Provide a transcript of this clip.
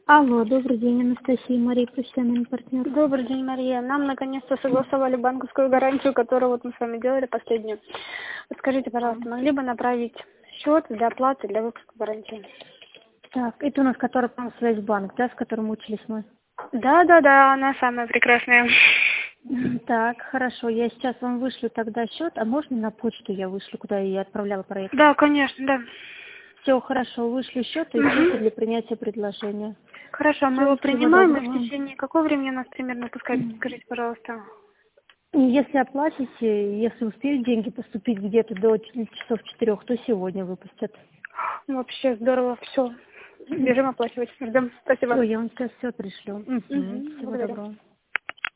Алло, добрый день, Анастасия, Мария, профессиональный партнер. Добрый день, Мария. Нам наконец-то согласовали банковскую гарантию, которую вот мы с вами делали последнюю. Вот скажите, пожалуйста, могли бы направить счет для оплаты для выпуска гарантии? Так, это у нас который, по-моему, Связьбанк, да, с которым учились мы? Да, она самая прекрасная. Так, хорошо, я сейчас вам вышлю тогда счет, а можно на почту я вышлю, куда я отправляла проект? Да, конечно, да. Все, хорошо, вышлю счет и ждите для принятия предложения. Хорошо, мы Всё, его всего принимаем, и в доброго. течение какого времени нас примерно пускать? Скажите, пожалуйста. И если оплатите, если успеют деньги поступить где-то до часов 4, то сегодня выпустят. Вообще здорово, все. Бежим оплачивать. Ждем. Спасибо. Все, я вам сейчас все пришлю. Всего Благодарю. доброго.